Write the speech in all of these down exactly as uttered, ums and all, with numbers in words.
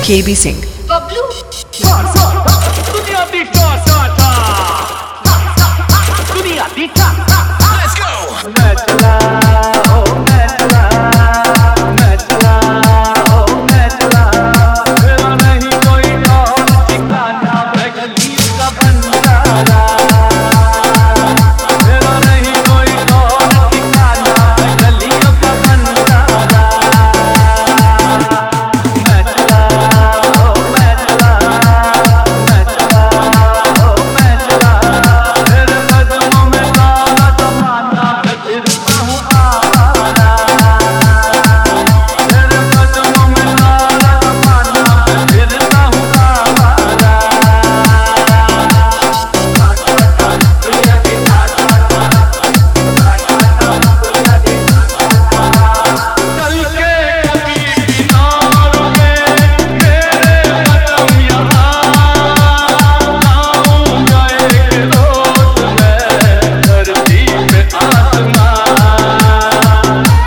के बी सिंह बबलू दुनिया दी star star दुनिया दी लेट्स गो मैं चला ओ मैं चला मैं चला ओ मैं चला मेरा नहीं कोई और ठिकाना मैं गली का बंजारा मेरा नहीं कोई और ठिकाना मैं गली का बंजारा मैं चला ओ मैं चला मैं चला ओ मैं चला तेरे कदमों में सारा ज़माना मैं फिरता हूँ आवारा तेरे कदमों में सारा ज़माना मैं फिरता हूँ आवारा दुनिया की चल के कभी भी ना रुके तेरे कदम यहाँ आऊंगा एक रोज मैं धरती पे आसमां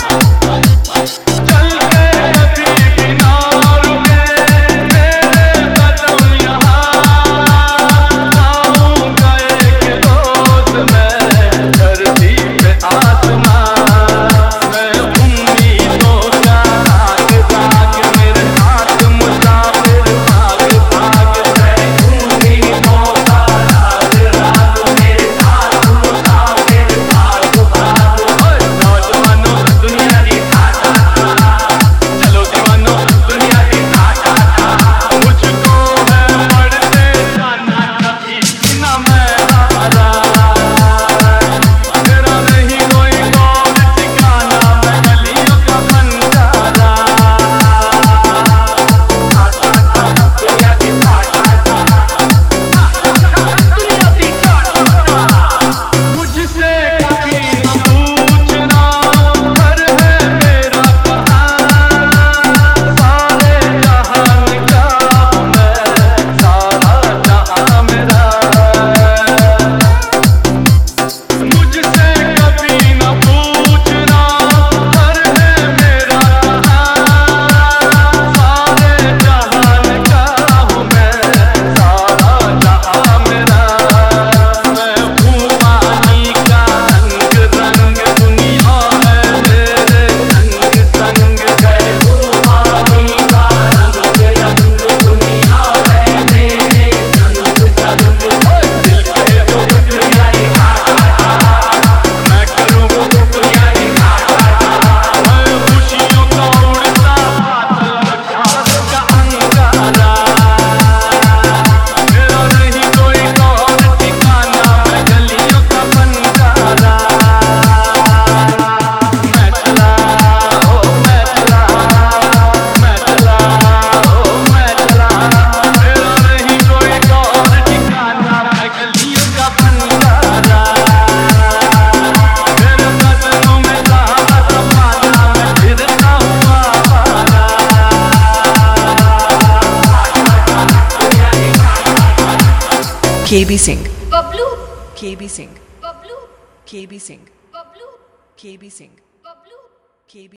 चल के कभी भी ना रुके तेरे कदम यहाँ आऊंगा एक रोज मैं धरती पे आसमां मैं उम्मीदों का राग राग मेरे हाथ मुसाफिर भाग भाग मैं उम्मीदों का राग राग मेरे हाथ मुसाफिर भाग भाग ओए नौजवानों दुनिया की ठाठा चलो जवानों दुनिया की ठाठा मुझको है पढ़ते जाना कभी ना मैं हारा मेरा नहीं कोई और ठिकाना मैं गलियों का बंजारा दुनिया की दुनिया की मुझसे कभी न पूछना घर है मेरा कहाँ सारे जहान का हूँ मैं सारा जहां मेरा मुझसे कभी न पूछना घर है मेरा कहाँ सारे जहान का हूँ मैं सारा जहां मेरा मैं हूँ पानी का रंग रंग दुनिया है मेरे संग संग गए हूँ पानी का रंग रंग दुनिया है मेरे संग संग दिल के वो दुनिया की मैं करूँ वो दुनिया की मैं खुशियों का उड़ता बादल का अंगारा मेरा नहीं कोई और ठिकाना मैं गलियों का बंजारा मैं चला ओ मैं चला मैं चला ओ मैं चला मेरा नहीं कोई और ठिकाना मैं गलियों का बंजारा मेरे कदमों में सारा ज़माना मैं फिरता हूँ आवारा के बी सिंह बबलू के बी सिंह बबलू के बी सिंह बबलू के बी सिंह बबलू के बी